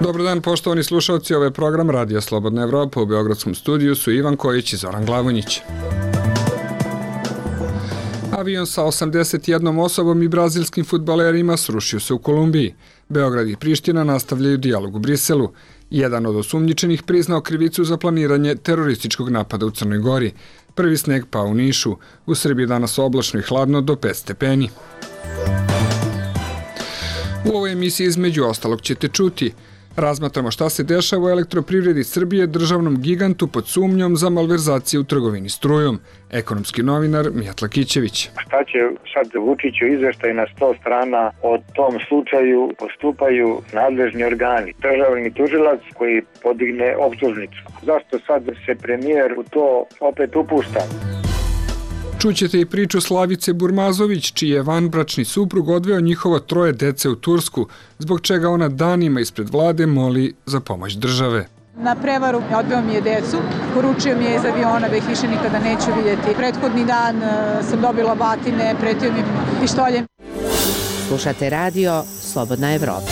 Dobar dan, poštovani slušalci, ovo je program Radija Slobodna Evropa. U Beogradskom studiju su Ivan Kojić i Zoran Glavonjić. Avion sa 81 osobom i brazilskim fudbalerima srušio se u Kolumbiji. Beograd i Priština nastavljaju dijalog u Briselu. Jedan od osumnjičenih priznao krivicu za planiranje terorističkog napada u Crnoj Gori. Prvi sneg pao u Nišu. U Srbiji danas oblačno i hladno do 5 stepeni. U ovoj emisiji između ostalog ćete čuti: razmatramo šta se dešava u Elektroprivredi Srbije, državnom gigantu pod sumnjom za malverzacije u trgovini strujom. Ekonomski novinar Mijatla Kićević. Šta će sad Vučiću izveštaj na 100 strana o tom slučaju postupaju nadležni organi. Državni tužilac koji podigne optužnicu. Zašto sad se premijer u to opet upušta? Čućete i priču Slavice Burmazović, čiji je vanbračni suprug odveo njihovo 3 dece u Tursku, zbog čega ona danima ispred vlade moli za pomoć države. Na prevaru odveo mi je decu, poručio mi je iz aviona da ih više nikada neću vidjeti. Prethodni dan sam dobila batine, pretio mi pištoljem. Slušate radio Slobodna Evropa.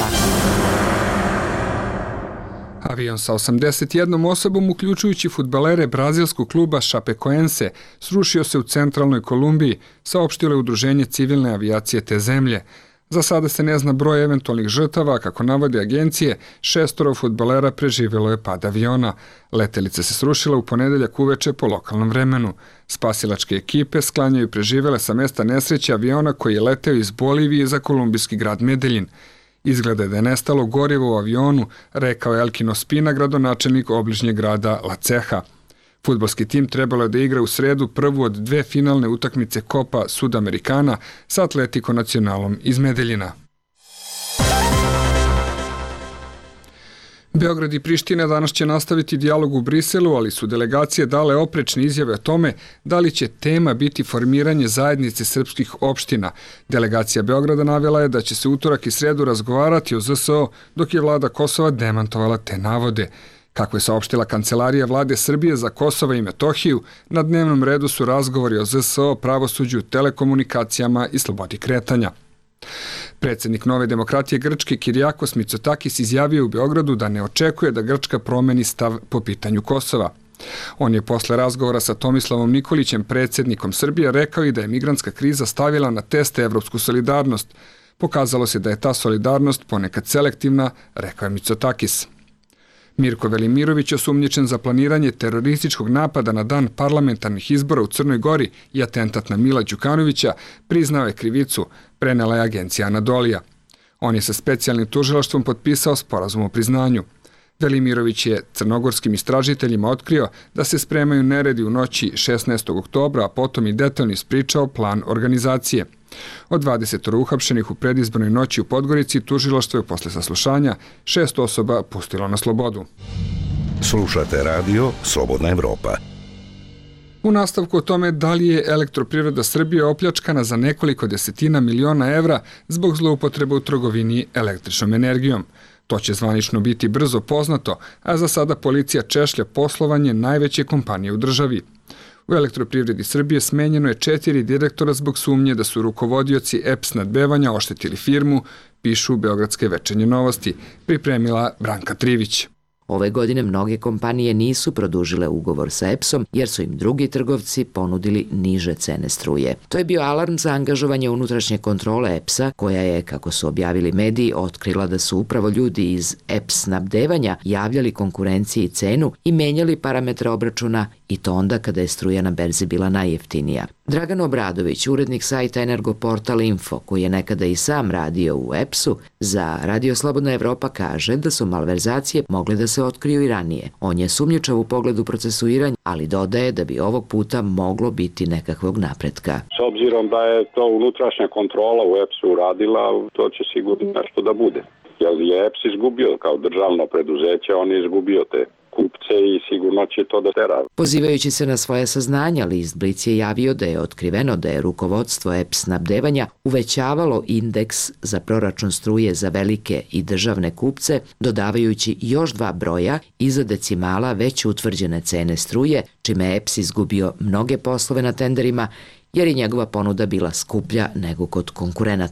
Avion sa 81 osobom, uključujući fudbalere brazilskog kluba Chapecoense, srušio se u centralnoj Kolumbiji, saopštilo je Udruženje civilne avijacije te zemlje. Za sada se ne zna broj eventualnih žrtava, kako navode agencije, 6 fudbalera preživjelo je pad aviona. Letelica se srušila u ponedeljak uveče po lokalnom vremenu. Spasilačke ekipe sklanjaju preživjele sa mesta nesreće aviona koji je leteo iz Bolivije za kolumbijski grad Medellin. Izgleda da je nestalo gorivo u avionu, rekao je Elkin Ospina, gradonačelnik obližnjeg grada La Ceja. Fudbalski tim trebalo je da igra u sredu prvu od 2 finalne utakmice Copa Sudamericana sa Atletico Nacionalom iz Medeljina. Beograd i Priština danas će nastaviti dijalog u Briselu, ali su delegacije dale oprečne izjave o tome da li će tema biti formiranje zajednice srpskih opština. Delegacija Beograda navela je da će se utorak i sredu razgovarati o ZSO, dok je vlada Kosova demantovala te navode. Kako je saopštila Kancelarija vlade Srbije za Kosovo i Metohiju, na dnevnom redu su razgovori o ZSO, pravosuđu, telekomunikacijama i slobodi kretanja. Predsjednik Nove demokratije Grčke Kirijakos Mitsotakis izjavio u Beogradu da ne očekuje da Grčka promeni stav po pitanju Kosova. On je posle razgovora sa Tomislavom Nikolićem, predsjednikom Srbije, rekao i da je migrantska kriza stavila na teste evropsku solidarnost. Pokazalo se da je ta solidarnost ponekad selektivna, rekao je Mitsotakis. Mirko Velimirović, osumnjičen za planiranje terorističkog napada na dan parlamentarnih izbora u Crnoj Gori i atentat na Mila Đukanovića, priznao je krivicu, prenela je agencija Anadolija. On je sa specijalnim tužilaštvom potpisao sporazum o priznanju. Velimirović je crnogorskim istražiteljima otkrio da se spremaju neredi u noći 16. oktobra, a potom i detaljno ispričao plan organizacije. Od 20 uhapšenih u predizbornoj noći u Podgorici, tužilaštvo je posle saslušanja 6 osoba pustilo na slobodu. Slušate radio Slobodna Evropa. U nastavku o tome da li je Elektroprivreda Srbije opljačkana za nekoliko desetina miliona evra zbog zloupotrebe u trgovini električnom energijom. To će zvanično biti brzo poznato, a za sada policija češlja poslovanje najveće kompanije u državi. U Elektroprivredi Srbije smenjeno je 4 direktora zbog sumnje da su rukovodioci EPS snabdevanja oštetili firmu, pišu Beogradske večernje novosti, pripremila Branka Trivić. Ove godine mnoge kompanije nisu produžile ugovor sa EPS-om jer su im drugi trgovci ponudili niže cene struje. To je bio alarm za angažovanje unutrašnje kontrole EPS-a, koja je, kako su objavili mediji, otkrila da su upravo ljudi iz EPS snabdevanja javljali konkurenciji cenu i menjali parametre obračuna, i to onda kada je struja na berzi bila najjeftinija. Dragan Obradović, urednik sajta Energoportal Info, koji je nekada i sam radio u EPS-u, za Radio Slobodna Evropa kaže da su malverzacije mogle da se otkriju i ranije. On je sumnjičav u pogledu procesuiranja, ali dodaje da bi ovog puta moglo biti nekakvog napretka. S obzirom da je to unutrašnja kontrola u EPS-u uradila, to će sigurno nešto da bude. Jer je EPS izgubio kao državno preduzeće, on je izgubio te kupce i sigurno će to da tera. Pozivajući se na svoje saznanja, list Blic je javio da je otkriveno da je rukovodstvo EPS snabdevanja uvećavalo indeks za proračun struje za velike i državne kupce, dodavajući još 2 broja iza decimala već utvrđene cene struje, čime je EPS izgubio mnoge poslove na tenderima, jer je njegova ponuda bila skuplja nego kod konkurenata.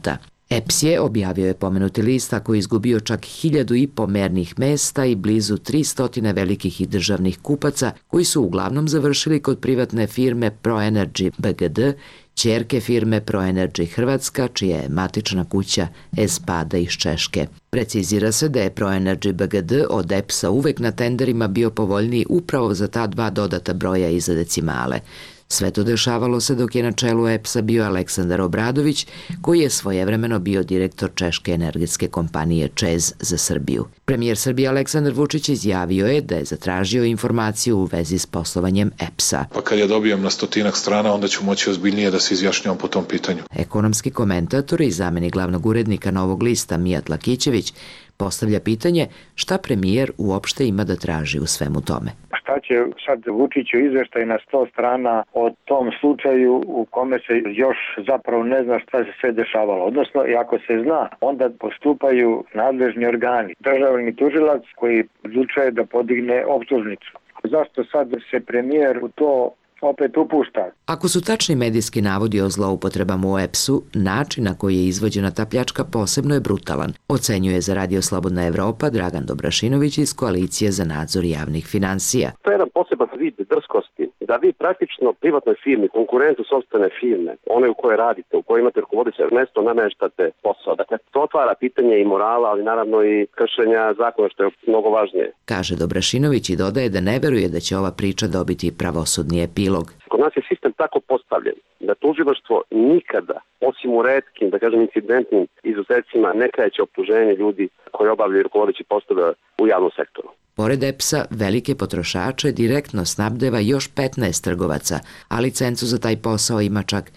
EPS je, objavio je pomenuti list, ako je izgubio čak 1.500 mernih mesta i blizu 300 velikih i državnih kupaca koji su uglavnom završili kod privatne firme ProEnergy BGD, ćerke firme ProEnergy Hrvatska, čija je matična kuća Espada iz Češke. Precizira se da je ProEnergy BGD od EPS-a uvek na tenderima bio povoljniji upravo za ta dva dodata broja iza decimale. Sve to dešavalo se dok je na čelu EPS-a bio Aleksandar Obradović, koji je svojevremeno bio direktor češke energetske kompanije ČEZ za Srbiju. Premijer Srbije Aleksandar Vučić izjavio je da je zatražio informaciju u vezi s poslovanjem EPS-a. Pa kad ja dobijem na 100 strana, onda ću moći ozbiljnije da se izjašnjavam po tom pitanju. Ekonomski komentator i zamenik glavnog urednika Novog lista Mijat Lakićević postavlja pitanje šta premijer uopšte ima da traži u svemu tome. Šta će sad Vučiću izveštaj na 100 strana o tom slučaju u kome se još zapravo ne zna šta se sve dešavalo. Odnosno, i ako se zna, onda postupaju nadležni organi. Državni tužilac koji odlučuje da podigne optužnicu. Zašto sad se premijer u to opet upušta? Ako su tačni medijski navodi o zloupotrebama u EPS-u, način na koji je izvođena ta pljačka posebno je brutalan, ocenjuje za Radio Slobodna Evropa Dragan Dobrašinović iz Koalicije za nadzor javnih finansija. To je jedan poseban vid drskosti, da vi praktično privatnoj firmi, konkurentu sopstvene firme, one u kojoj radite, u kojoj imate rukovodeće mesto, nameštate posao. Dakle, to otvara pitanje i morala, ali naravno i kršenja zakona, što je mnogo važnije. Kaže Dobrašinović i dodaje da ne veruje da će ova priča dobiti pravosudni epilog. Kod nas je sistem tako postavljen da tužilaštvo nikada, osim u retkim, da kažem incidentnim izuzecima, ne kreće optuženje ljudi koji obavljaju rukovodeći poslove u javnom sektoru. Pored EPS-a, velike potrošače direktno snabdeva još 15 trgovaca, a licencu za taj posao ima čak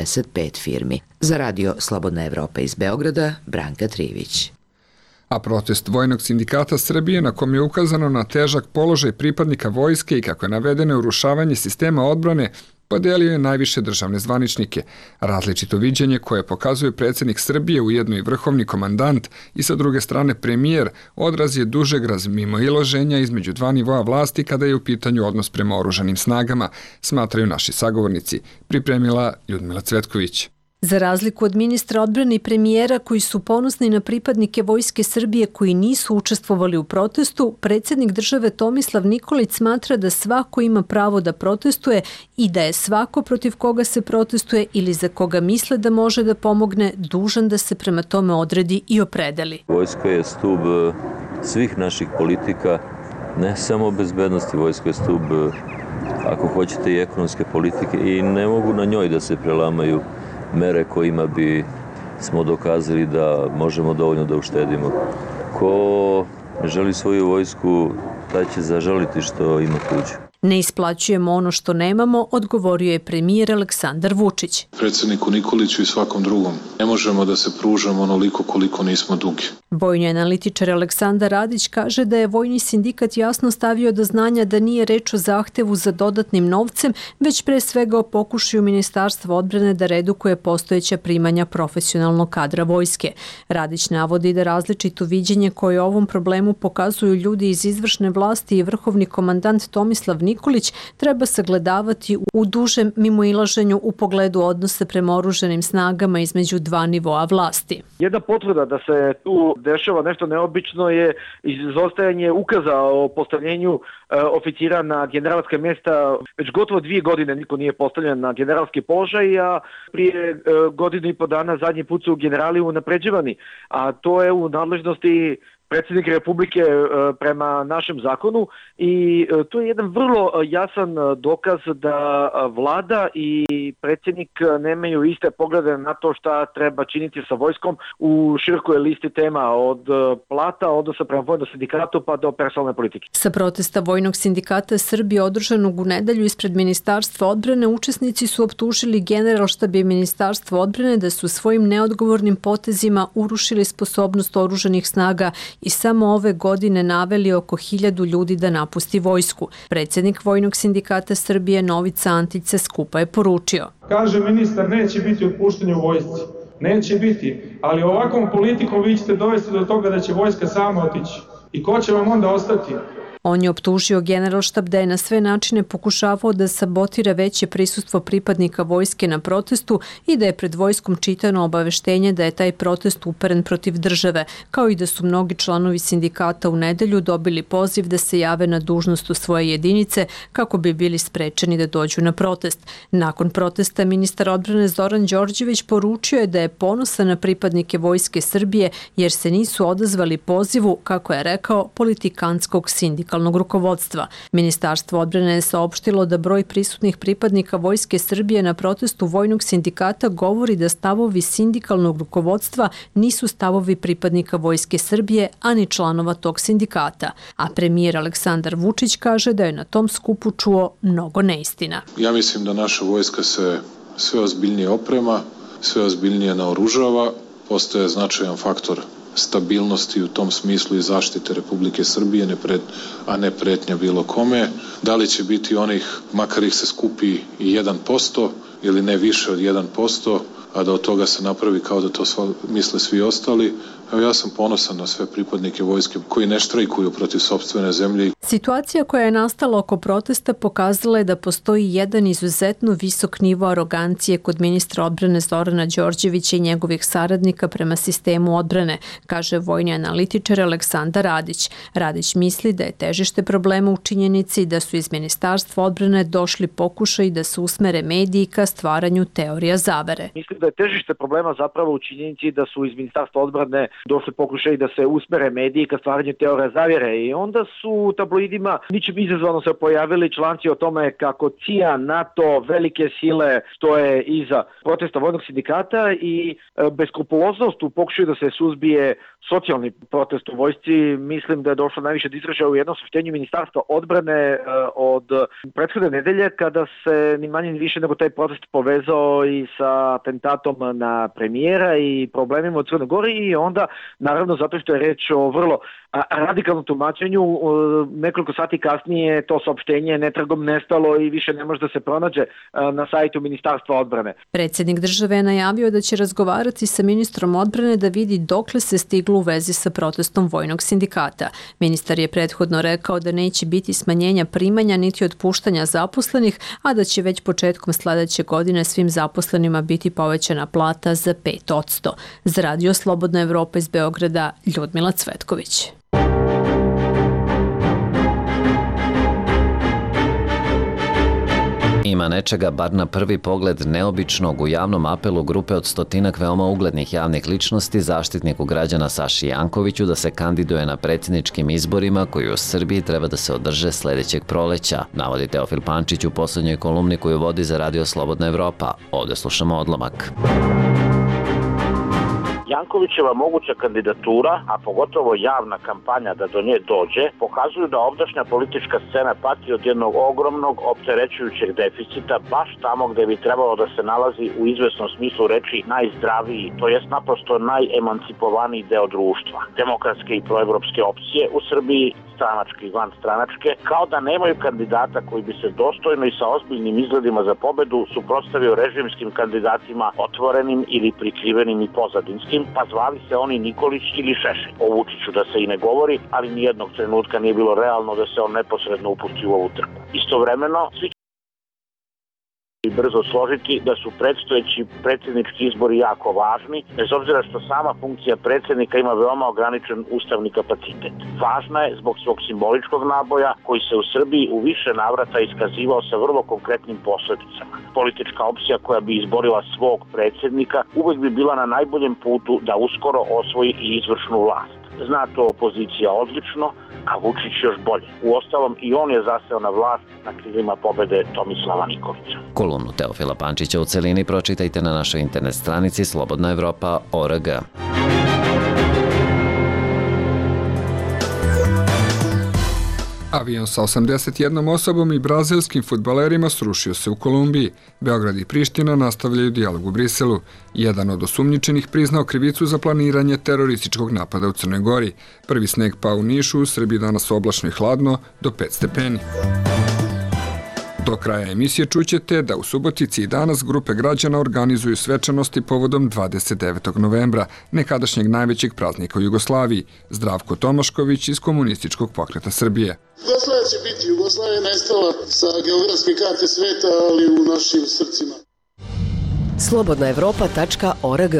95 firmi. Za Radio Slobodna Evropa iz Beograda, Branka Trivić. A protest Vojnog sindikata Srbije, na kom je ukazano na težak položaj pripadnika vojske i kako je navedeno urušavanje sistema odbrane, podelio je najviše državne zvaničnike. Različito viđenje koje pokazuje predsjednik Srbije, ujedno i vrhovni komandant i sa druge strane premijer, odraz je dužeg razmimoilaženja između dva nivoa vlasti kada je u pitanju odnos prema oružanim snagama, smatraju naši sagovornici, pripremila Ljudmila Cvetković. Za razliku od ministra odbrane i premijera koji su ponosni na pripadnike Vojske Srbije koji nisu učestvovali u protestu, predsjednik države Tomislav Nikolić smatra da svako ima pravo da protestuje i da je svako protiv koga se protestuje ili za koga misle da može da pomogne dužan da se prema tome odredi i opredeli. Vojska je stub svih naših politika, ne samo bezbednosti, vojska je stub, ako hoćete, i ekonomske politike i ne mogu na njoj da se prelamaju mere kojima bi smo dokazali da možemo dovoljno da uštedimo. Ko želi svoju vojsku, taj će zažaliti što ima tuđu. Ne isplaćujemo ono što nemamo, odgovorio je premijer Aleksandar Vučić. Predsjedniku Nikoliću i svakom drugom. Ne možemo da se pružamo onoliko koliko nismo dugi. Vojni analitičar Aleksandar Radić kaže da je Vojni sindikat jasno stavio do znanja da nije reč o zahtevu za dodatnim novcem, već pre svega o pokušaju Ministarstva odbrane da redukuje postojeća primanja profesionalnog kadra vojske. Radić navodi da različito viđenje koje o ovom problemu pokazuju ljudi iz izvršne vlasti i vrhovni komandant Tomislav Nikolić treba sagledavati u dužem mimoilaženju u pogledu odnosa prema oružanim snagama između dva nivoa vlasti. Jedna potvrda da se tu dešava nešto neobično je izostajanje ukaza o postavljenju oficira na generalska mjesta. Već gotovo 2 godine niko nije postavljen na generalski položaj, a prije godinu i po dana zadnji put su generali unapređivani, a to je u nadležnosti predsjednik Republike prema našem zakonu i to je jedan vrlo jasan dokaz da vlada i predsjednik nemaju iste poglede na to šta treba činiti sa vojskom u širokoj listi tema od plata, odnosa prema Vojnom sindikatu pa do personalne politike. Sa protesta Vojnog sindikata Srbije održanog u nedelju ispred Ministarstva odbrane, učesnici su optužili Generalštab i Ministarstvo odbrane da su svojim neodgovornim potezima urušili sposobnost oružanih snaga i samo ove godine naveli oko 1000 ljudi da napusti vojsku. Predsjednik Vojnog sindikata Srbije Novica Antić sa skupa je poručio. Kaže ministar, neće biti otpuštanja u vojsci. Neće biti, ali ovakvom politikom vi ćete dovesti do toga da će vojska sama otići. I ko će vam onda ostati? On je optužio Generalštab da je na sve načine pokušavao da sabotira veće prisustvo pripadnika vojske na protestu i da je pred vojskom čitano obaveštenje da je taj protest uperen protiv države, kao i da su mnogi članovi sindikata u nedelju dobili poziv da se jave na dužnost u svoje jedinice kako bi bili sprečeni da dođu na protest. Nakon protesta ministar odbrane Zoran Đorđević poručio je da je ponosan na pripadnike Vojske Srbije jer se nisu odazvali pozivu, kako je rekao, politikantskog sindikalnog rukovodstva. Ministarstvo odbrane je saopštilo da broj prisutnih pripadnika Vojske Srbije na protestu vojnog sindikata govori da stavovi sindikalnog rukovodstva nisu stavovi pripadnika Vojske Srbije, ani članova tog sindikata. A premijer Aleksandar Vučić kaže da je na tom skupu čuo mnogo neistina. Ja mislim da naša vojska se sve ozbiljnije oprema, sve ozbiljnije naoružava, postoje značajan faktor stabilnosti u tom smislu i zaštite Republike Srbije, a ne pretnja bilo kome. Da li će biti onih, makar ih se skupi i 1% ili ne više od 1%, a da od toga se napravi kao da to misle svi ostali. Evo, ja sam ponosan na sve pripadnike vojske koji ne štrajkuju protiv sopstvene zemlje. Situacija koja je nastala oko protesta pokazala je da postoji jedan izuzetno visok nivo arogancije kod ministra odbrane Zorana Đorđevića i njegovih saradnika prema sistemu odbrane, kaže vojni analitičar Aleksandar Radić. Radić misli da je težište problema u činjenici da su iz Ministarstva odbrane došli pokušaji da se usmere mediji ka stvaranju teorija zavere. Mislim da je težište problema zapravo u činjenici da su iz Ministarstva odbrane došli pokušaj da se usmere mediji ka stvaranju teorija zavjere i onda su u tabloidima ničim izazvano se pojavili članci o tome kako CIA, NATO, velike sile stoje iza protesta vojnog sindikata i beskrupuloznost u pokušaju da se suzbije socijalni protest u vojsci. Mislim da je došlo najviše do izražaja u jednom saopštenju Ministarstva odbrane od prethodne nedelje kada se ni manje ni više nego taj protest povezao i sa atentatom na premijera i problemima u Crnoj Gori i onda naravno zato što je reč o vrlo radikalnom tumačenju, nekoliko sati kasnije to saopštenje netragom nestalo i više ne može da se pronađe na sajtu Ministarstva odbrane. Predsjednik države je najavio da će razgovarati sa ministrom odbrane da vidi dokle se stiglo u vezi sa protestom vojnog sindikata. Ministar je prethodno rekao da neće biti smanjenja primanja niti otpuštanja zaposlenih, a da će već početkom sledeće godine svim zaposlenima biti povećana plata za 5%. Za Radio Slobodna Evropa iz Beograda, Ljudmila Cvetković. Ima nečega, bar na prvi pogled, neobičnog u javnom apelu grupe od 100 veoma uglednih javnih ličnosti zaštitniku građana Saši Jankoviću da se kandiduje na predsjedničkim izborima koji u Srbiji treba da se održe sledećeg proleća, navodi Teofil Pančić u poslednjoj kolumni koju vodi za Radio Slobodna Evropa. Ovde slušamo odlomak. Jankovićeva moguća kandidatura, a pogotovo javna kampanja da do nje dođe, pokazuju da ovdašnja politička scena pati od jednog ogromnog opterećujućeg deficita baš tamo gde bi trebalo da se nalazi u izvesnom smislu reči najzdraviji, to jest naprosto najemancipovaniji deo društva. Demokratske i proevropske opcije u Srbiji, stranačke i vanstranačke, kao da nemaju kandidata koji bi se dostojno i sa ozbiljnim izgledima za pobedu suprotstavio režimskim kandidatima otvorenim ili prikrivenim i pozadinskim, pa zvali se oni Nikolić ili Šešelj. O Vučiću da se i ne govori, ali nijednog trenutka nije bilo realno da se on neposredno upusti u ovu trku. Istovremeno, svi i brzo složiti da su predstojeći predsjednički izbori jako važni, bez obzira što sama funkcija predsjednika ima veoma ograničen ustavni kapacitet. Važna je zbog svog simboličkog naboja koji se u Srbiji u više navrata iskazivao sa vrlo konkretnim posledicama. Politička opcija koja bi izborila svog predsjednika uvek bi bila na najboljem putu da uskoro osvoji i izvršnu vlast. Zna to opozicija odlično, a Vučić još bolje. Uostalom i on je zaseo na vlast na krilima pobede Tomislava Nikolića. Kolumnu Teofila Pančića u celini pročitajte na našoj internet stranici slobodnaevropa.org. Avion sa 81 osobom i brazilskim fudbalerima srušio se u Kolumbiji. Beograd i Priština nastavljaju dijalog u Briselu. Jedan od osumnjičenih priznao krivicu za planiranje terorističkog napada u Crnoj Gori. Prvi sneg pao u Nišu, u Srbiji danas oblačno i hladno, do 5 stepeni. Do kraja emisije čućete da u Subotici i danas grupe građana organizuju svečanosti povodom 29. novembra, nekadašnjeg najvećeg praznika u Jugoslaviji. Zdravko Tomašković iz Komunističkog pokreta Srbije. Jugoslavija će biti. Jugoslavija je nestala sa geografske karte sveta, ali u našim srcima. Slobodnaevropa.org.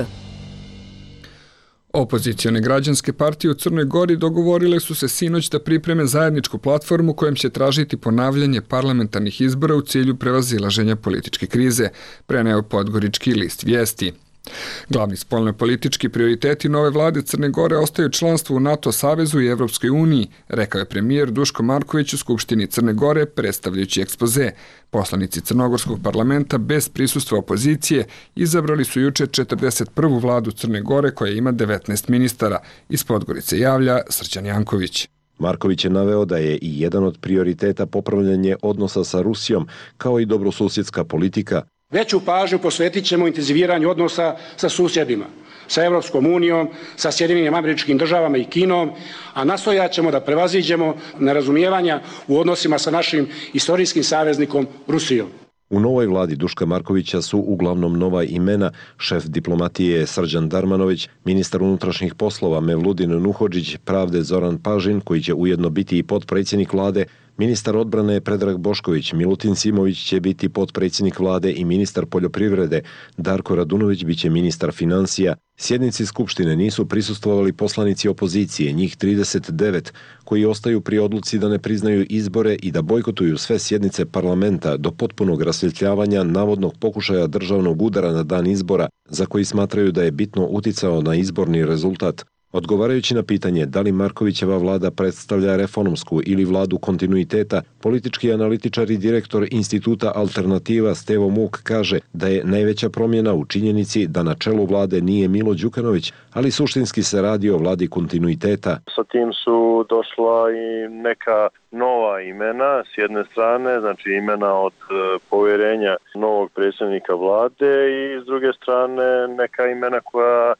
Opozicione građanske partije u Crnoj Gori dogovorile su se sinoć da pripreme zajedničku platformu kojom će tražiti ponavljanje parlamentarnih izbora u cilju prevazilaženja političke krize, preneo Podgorički list Vijesti. Glavni spoljnopolitički prioriteti nove vlade Crne Gore ostaju članstvo u NATO savezu i Evropskoj uniji, rekao je premijer Duško Marković u Skupštini Crne Gore predstavljajući ekspoze. Poslanici Crnogorskog parlamenta bez prisustva opozicije izabrali su juče 41. vladu Crne Gore koja ima 19 ministara. Iz Podgorice javlja Srđan Janković. Marković je naveo da je i jedan od prioriteta popravljanje odnosa sa Rusijom, kao i dobrosusjedska politika. Veću pažnju posvetit ćemo intenziviranju odnosa sa susjedima, sa Evropskom unijom, sa Sjedinjenim Američkim Državama i Kinom, a nastojat ćemo da prevaziđemo nerazumijevanja u odnosima sa našim istorijskim saveznikom Rusijom. U novoj vladi Duška Markovića su uglavnom nova imena, šef diplomatije Srđan Darmanović, ministar unutrašnjih poslova Mevludin Nuhodžić, pravde Zoran Pažin, koji će ujedno biti i potpredsjednik vlade, ministar odbrane Predrag Bošković, Milutin Simović će biti potpredsjednik vlade i ministar poljoprivrede, Darko Radunović biće ministar financija. Sjednici Skupštine nisu prisustvovali poslanici opozicije, njih 39, koji ostaju pri odluci da ne priznaju izbore i da bojkotuju sve sjednice parlamenta do potpunog rasvjetljavanja navodnog pokušaja državnog udara na dan izbora, za koji smatraju da je bitno uticao na izborni rezultat. Odgovarajući na pitanje da li Markovićeva vlada predstavlja reformsku ili vladu kontinuiteta, politički analitičar i direktor instituta Alternativa Stevo Muk kaže da je najveća promjena u činjenici da na čelu vlade nije Milo Đukanović, ali suštinski se radi o vladi kontinuiteta. Sa tim su došla i neka nova imena, s jedne strane, znači imena od povjerenja novog predsjednika vlade i s druge strane neka imena koja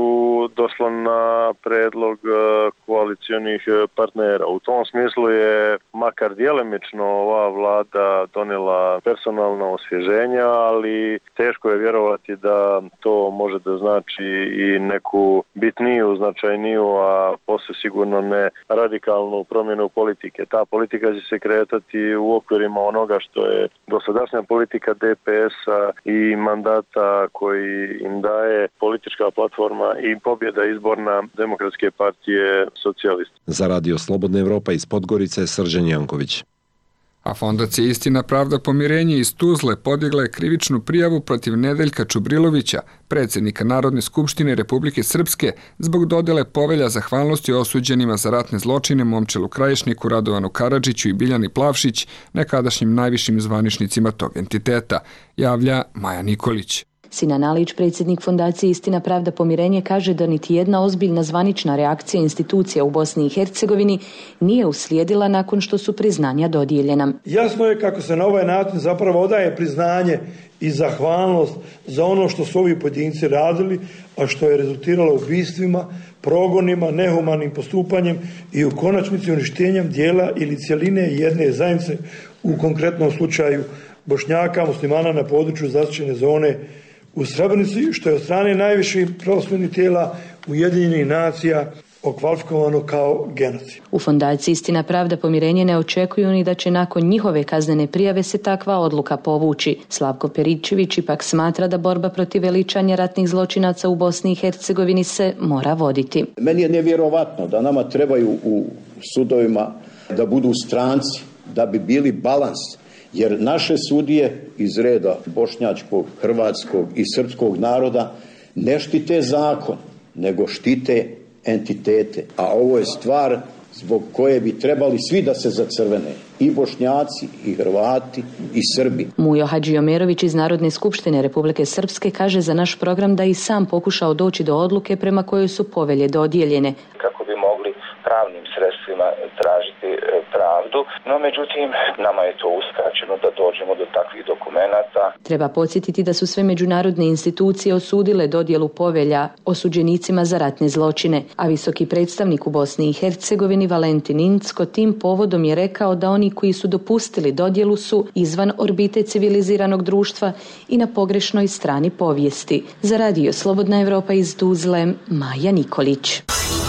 su došla na predlog koalicijonih partnera. U tom smislu je makar djelimično ova vlada donijela personalna osvježenja, ali teško je vjerovati da to može da znači i neku bitniju, značajniju, a posle sigurno ne radikalnu promjenu politike. Ta politika će se kretati u okvirima onoga što je dosadašnja politika DPS-a i mandata koji im daje politička platforma i pobjeda izborna Demokratske partije socijalista. Za Radio Slobodna Evropa iz Podgorice, Srđan Janković. A Fondacija Istina, pravda, pomirenje iz Tuzle podigla je krivičnu prijavu protiv Nedeljka Čubrilovića, predsjednika Narodne skupštine Republike Srpske, zbog dodele povelja zahvalnosti osuđenima za ratne zločine Momčilu Krajišniku, Radovanu Karadžiću i Biljani Plavšić, nekadašnjim najvišim zvaničnicima tog entiteta, javlja Maja Nikolić. Sinan Alić, predsjednik Fondacije Istina, pravda, pomirenje, kaže da niti jedna ozbiljna zvanična reakcija institucija u Bosni i Hercegovini nije uslijedila nakon što su priznanja dodijeljena. Jasno je kako se na ovaj način zapravo odaje priznanje i zahvalnost za ono što su ovi pojedinci radili, a što je rezultiralo ubistvima, progonima, nehumanim postupanjem i u konačnici uništenjem dijela ili cjeline jedne zajednice, u konkretnom slučaju Bošnjaka, muslimana na području zaštićene zone u Srebrenici, što je od strane najviših pravosudnih tijela Ujedinjenih nacija okvalifikovano kao genocid. U Fondaciji Istina, pravda, pomirenje ne očekuju ni da će nakon njihove kaznene prijave se takva odluka povući. Slavko Peričević ipak smatra da borba protiv veličanja ratnih zločinaca u Bosni i Hercegovini se mora voditi. Meni je nevjerovatno da nama trebaju u sudovima da budu stranci, da bi bili balans. Jer naše sudije iz reda bošnjačkog, hrvatskog i srpskog naroda ne štite zakon, nego štite entitete. A ovo je stvar zbog koje bi trebali svi da se zacrvene. I Bošnjaci, i Hrvati, i Srbi. Mujo Hadžiomerović iz Narodne skupštine Republike Srpske kaže za naš program da i sam pokušao doći do odluke prema kojoj su povelje dodijeljene. Kako bi mogli pravnim sredstvima tražiti pravdu, no međutim nama je to uskraćeno da dođemo do takvih dokumenata. Treba podsjetiti da su sve međunarodne institucije osudile dodjelu povelja osuđenicima za ratne zločine, a visoki predstavnik u Bosni i Hercegovini Valentin Incko tim povodom je rekao da oni koji su dopustili dodjelu su izvan orbite civiliziranog društva i na pogrešnoj strani povijesti. Za Radio Slobodna Evropa iz Tuzle, Maja Nikolić.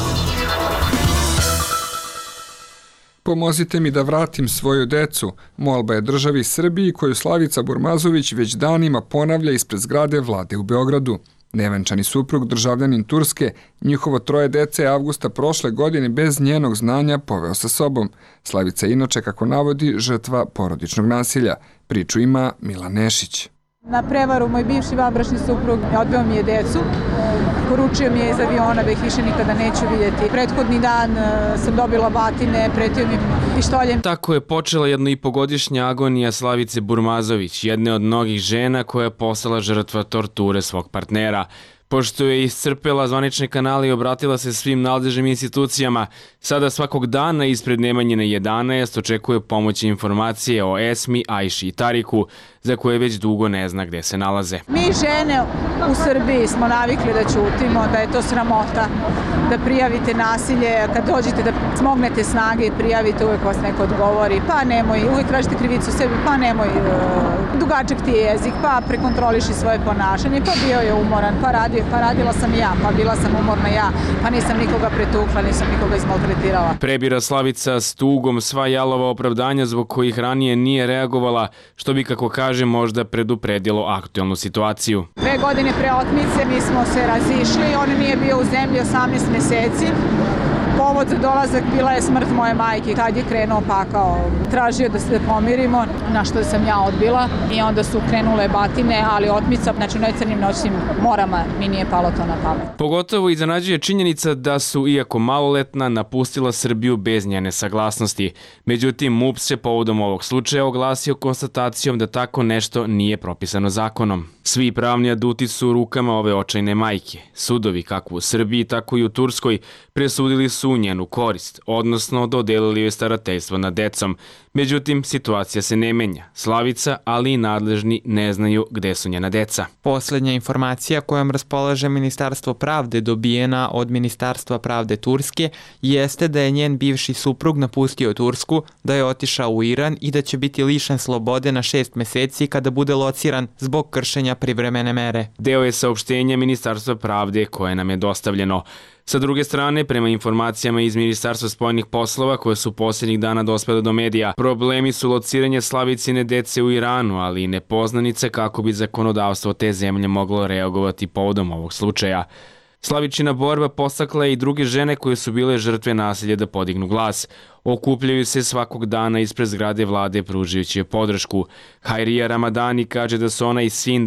Pomozite mi da vratim svoju decu, molba je državi Srbiji koju Slavica Burmazović već danima ponavlja ispred zgrade vlade u Beogradu. Nevenčani suprug, državljanin Turske, njihovo 3 dece je avgusta prošle godine bez njenog znanja poveo sa sobom. Slavica je inače, kako navodi, žrtva porodičnog nasilja. Priču ima Milan Nešić. Na prevaru moj bivši vanbračni suprug odveo mi je decu. Poručio mi je iz aviona da ih više nikada neću vidjeti. Prethodni dan sam dobila batine, pretio mi pištoljem. Tako je počela 1,5-godišnja agonija Slavice Burmazović, jedne od mnogih žena koja je postala žrtva torture svog partnera. Pošto je iscrpela zvanične kanale i obratila se svim nadležnim institucijama, sada svakog dana ispred Nemanjine 11 očekuje pomoć i informacije o Esmi, Ajši i Tariku, za koje već dugo ne zna gde se nalaze. Mi žene u Srbiji smo navikli da ćutimo, da je to sramota, da prijavite nasilje, kad dođete da smognete snage i prijavite, uvek vas neko odgovori, pa nemoj, uvek tražite krivicu sebi, pa nemoj, dugačak ti je jezik, pa prekontroliši svoje ponašanje, pa bio je umoran, pa radila sam ja, pa bila sam umorna ja, pa nisam nikoga pretukla, nisam nikoga izmaltretirala. Prebira Slavica s tugom sva jalova opravdanja zbog kojih ranije nije reagovala, što bi, kako kaže, možda predupredilo aktualnu situaciju. 2 godine pre otmice mi smo se razišli, on nije bio u zemlji 18 meseci. Povod za dolazak bila je smrt moje majke. Tad je krenuo pakao. Tražio da se pomirimo, na što sam ja odbila. I onda su krenule batine, ali otmica, znači u najcrnijim noćnim morama mi nije palo to na pamet. Pogotovo iznenađuje činjenica da su, iako maloletna, napustila Srbiju bez njene saglasnosti. Međutim, MUP se povodom ovog slučaja oglasio konstatacijom da tako nešto nije propisano zakonom. Svi pravni aduti su u rukama ove očajne majke. Sudovi, kako u Srbiji, tako i u Turskoj, presudili su u njenu korist, odnosno dodelili joj starateljstvo nad decom. Međutim, situacija se ne menja. Slavica, ali i nadležni ne znaju gde su njena deca. Poslednja informacija kojom raspolaže Ministarstvo pravde dobijena od Ministarstva pravde Turske jeste da je njen bivši suprug napustio Tursku, da je otišao u Iran i da će biti lišen slobode na 6 meseci kada bude lociran zbog kršenja privremene mere. Deo je saopštenja Ministarstva pravde koje nam je dostavljeno. Sa druge strane, prema informacijama iz Ministarstva spoljnih poslova koje su posljednjih dana dospele do medija, problemi su lociranje Slavicine dece u Iranu, ali i nepoznanice kako bi zakonodavstvo te zemlje moglo reagovati povodom ovog slučaja. Slavičina borba postakla je i druge žene koje su bile žrtve nasilja da podignu glas. Okupljaju se svakog dana ispred zgrade vlade pružajući podršku. Hajrija Ramadani kaže da su ona i sin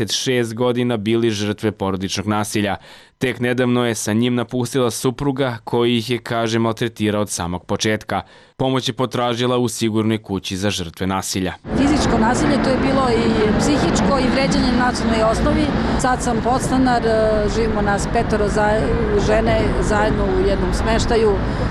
26 godina bili žrtve porodičnog nasilja. Tek nedavno je sa njim napustila supruga koji ih je, kaže, maltretirao od samog početka. Pomoć je potražila u sigurnoj kući za žrtve nasilja. Fizičko nasilje to je bilo i psihičko i vređanje na nacionalnoj osnovi. Sad sam podstanar, živimo nas 5 žene zajedno u jednom smeštaju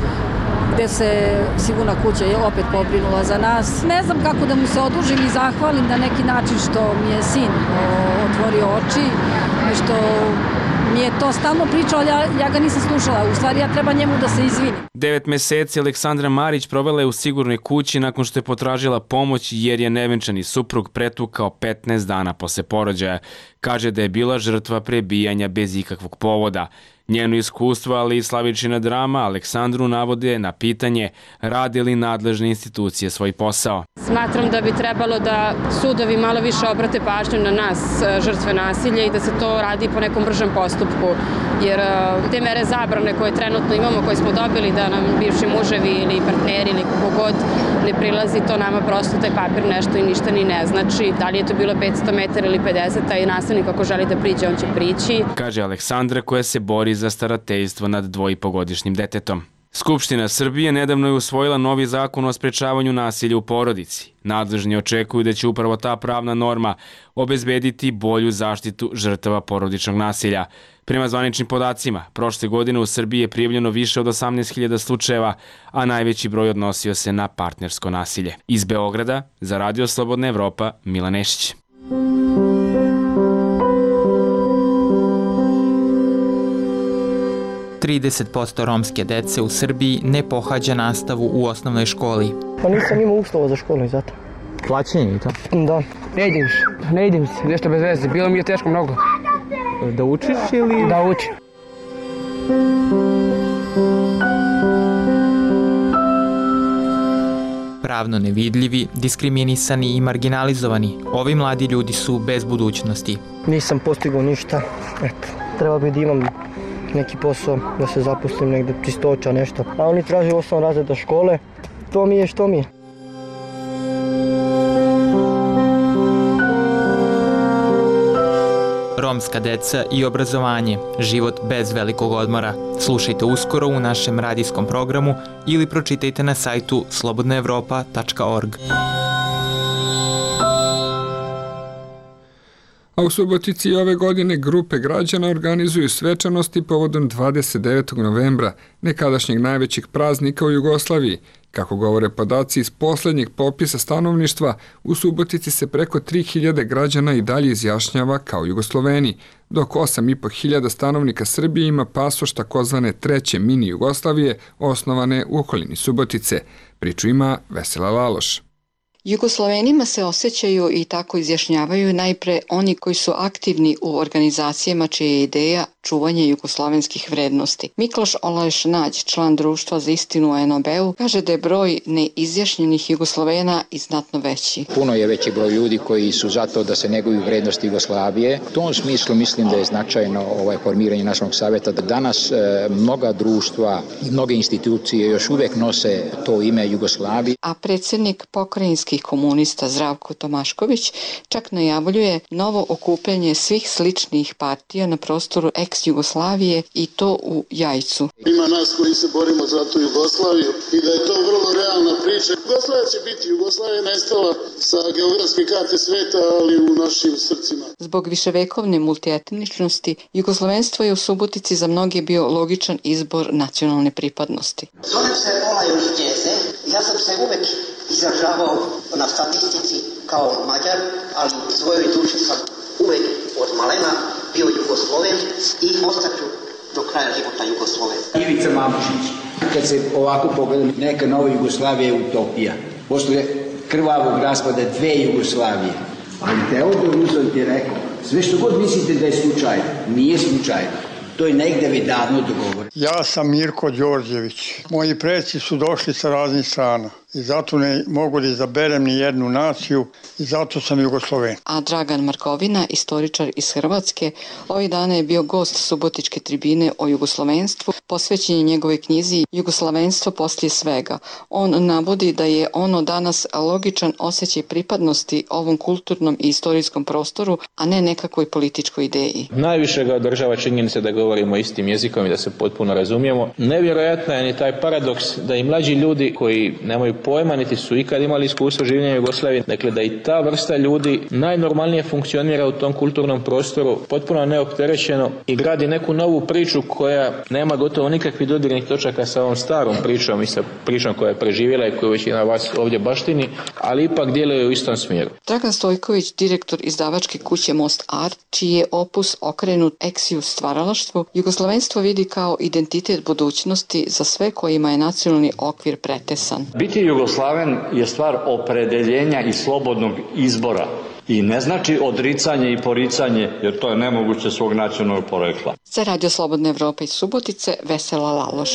gde se sigurna kuća je opet pobrinula za nas. Ne znam kako da mu se odužim i zahvalim na neki način što mi je sin otvorio oči i što mi je to stalno pričao, ali ja ga nisam slušala. U stvari, ja treba njemu da se izvinim. 9 meseci Aleksandra Marić provela je u sigurnoj kući nakon što je potražila pomoć jer je nevenčani suprug pretukao 15 dana posle porođaja. Kaže da je bila žrtva prebijanja bez ikakvog povoda. Njeno iskustvo, ali i Slavičina drama Aleksandru navode na pitanje rade li nadležne institucije svoj posao. Smatram da bi trebalo da sudovi malo više obrate pažnju na nas, žrtve nasilja, i da se to radi po nekom bržem postupku. Jer te mere zabrane koje trenutno imamo, koje smo dobili da nam bivši muževi ili partneri ili kako god ne prilazi, to nama prosto taj papir nešto i ništa ni ne znači. Da li je to bilo 500 metara ili 50, a i nastavnik ako želi da priđe, on će prići. Kaže Aleksandra koja se bori za starateljstvo nad 2,5-godišnjim detetom. Skupština Srbije nedavno je usvojila novi zakon o sprečavanju nasilja u porodici. Nadležni očekuju da će upravo ta pravna norma obezbediti bolju zaštitu žrtava porodičnog nasilja. Prema zvaničnim podacima, prošle godine u Srbiji je prijavljeno više od 18.000 slučajeva, a najveći broj odnosio se na partnersko nasilje. Iz Beograda, za Radio Slobodna Evropa, Milan Nešić. % romske dece u Srbiji ne pohađa nastavu u osnovnoj školi. Pa nisam imao uslova za školu i zato. Plaćanje i to? Da. Ne idem se, nešto bez veze. Bilo mi je teško mnogo. Da učiš ili? Da učim. Pravno nevidljivi, diskriminisani i marginalizovani, ovi mladi ljudi su bez budućnosti. Nisam postigao ništa. Eto, treba bi da imam neki posao, da se zaposlim negde, čistoća, nešto. A oni traže 8 razreda škole, to mi je što mi je. Romska deca i obrazovanje, život bez velikog odmora. Slušajte uskoro u našem radijskom programu ili pročitajte na sajtu slobodnaevropa.org. A u Subotici ove godine grupe građana organizuju svečanosti povodom 29. novembra, nekadašnjeg najvećeg praznika u Jugoslaviji. Kako govore podaci iz poslednjeg popisa stanovništva, u Subotici se preko 3.000 građana i dalje izjašnjava kao Jugosloveni, dok 8.500 stanovnika Srbije ima pasoš takozvane treće mini Jugoslavije, osnovane u okolini Subotice. Priču ima Vesela Laloš. Jugoslovenima se osjećaju i tako izjašnjavaju najpre oni koji su aktivni u organizacijama čija je ideja čuvanje jugoslovenskih vrednosti. Mikloš Olajš Nađ, član društva za istinu u NOB-u, kaže da je broj neizjašnjenih Jugoslovena i znatno veći. Puno je veći broj ljudi koji su zato da se neguju vrednosti Jugoslavije. U tom smislu mislim da je značajno formiranje Nacionalnog savjeta, da danas mnoga društva i mnoge institucije još uvijek nose to ime Jugoslavije. A predsjednik pokrajinskih komunista Zdravko Tomašković čak najavljuje novo okupljanje svih sličnih partija na prostoru ex-Jugoslavije i to u Jajcu. Ima nas koji se borimo za tu Jugoslaviju i da je to vrlo realna priča. Jugoslavija će biti. Jugoslavija je nestala sa geografske karte sveta, ali u našim srcima. Zbog viševekovne multietničnosti, jugoslovenstvo je u Subotici za mnoge bio logičan izbor nacionalne pripadnosti. Zovem se Olajš Đeze. Ja sam se uvek izražavao na statistici kao Mađar, ali u svojoj duši sam uvek od malena bio Jugosloven i ostaću do kraja života Jugosloven. Ivica Mamušić, kad se ovako pogledam, neka nova Jugoslavija je utopija. Posle krvavog raspada dve Jugoslavije. Ali Teodor Roosevelt je rekao, sve što god mislite da je slučajno, nije slučajno. To je negde već davno dogovoreno. Ja sam Mirko Đorđević. Moji preci su došli sa raznih strana i zato ne mogu da izaberem ni jednu naciju i zato sam Jugosloven. A Dragan Markovina, istoričar iz Hrvatske, ovih dana je bio gost Subotičke tribine o jugoslovenstvu, posvećen je njegove knjizi Jugoslovenstvo poslije svega. On navodi da je ono danas logičan osjećaj pripadnosti ovom kulturnom i istorijskom prostoru, a ne nekakvoj političkoj ideji. Najviše ga održava činjenica da govorimo istim jezikom i da se potpuno razumijemo. Nevjerojatno je ni taj paradoks da i mlađi ljudi koji nemaju pojma niti su ikad imali iskustvo življenja u Jugoslaviji, dakle da i ta vrsta ljudi najnormalnije funkcionira u tom kulturnom prostoru, potpuno neopterećeno i gradi neku novu priču koja nema gotovo nikakvih dodirnih točaka sa ovom starom pričom i sa pričom koja je preživjela i koju većina vas ovdje baštini, ali ipak djeluje u istom smjeru. Dragan Stojković, direktor izdavačke kuće Most Art, čiji je opus okrenut eksiju stvaralaštvu, jugoslovenstvo vidi kao identitet budućnosti za sve kojima je nacionalni okvir pretesan. Biti Jugoslaven je stvar opredeljenja i slobodnog izbora i ne znači odricanje i poricanje, jer to je nemoguće svog nacionalnog porekla. Za Radio Slobodna Evropa iz Subotice, Vesela Laloš.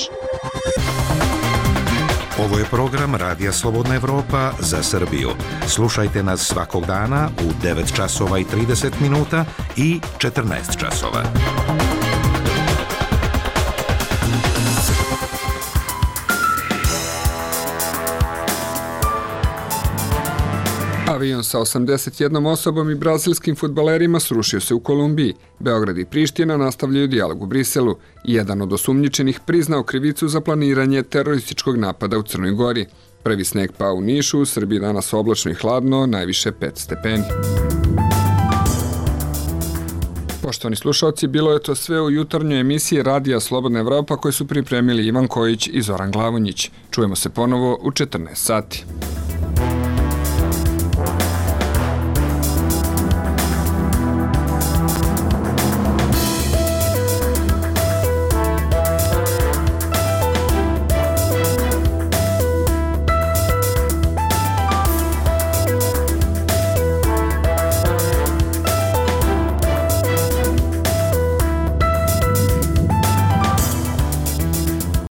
Ovo je program Radija Slobodna Evropa za Srbiju. Slušajte nas svakog dana u 9 časova i 30 minuta i 14 časova. Avion sa 81 osobom i brazilskim fudbalerima srušio se u Kolumbiji. Beograd i Priština nastavljaju dijalog u Briselu. Jedan od osumnjičenih priznao krivicu za planiranje terorističkog napada u Crnoj Gori. Prvi sneg pao u Nišu, u Srbiji danas oblačno i hladno, najviše 5 stepeni. Poštovani slušalci, bilo je to sve u jutarnjoj emisiji Radija Slobodna Evropa koju su pripremili Ivan Kojić i Zoran Glavonjić. Čujemo se ponovo u 14 sati.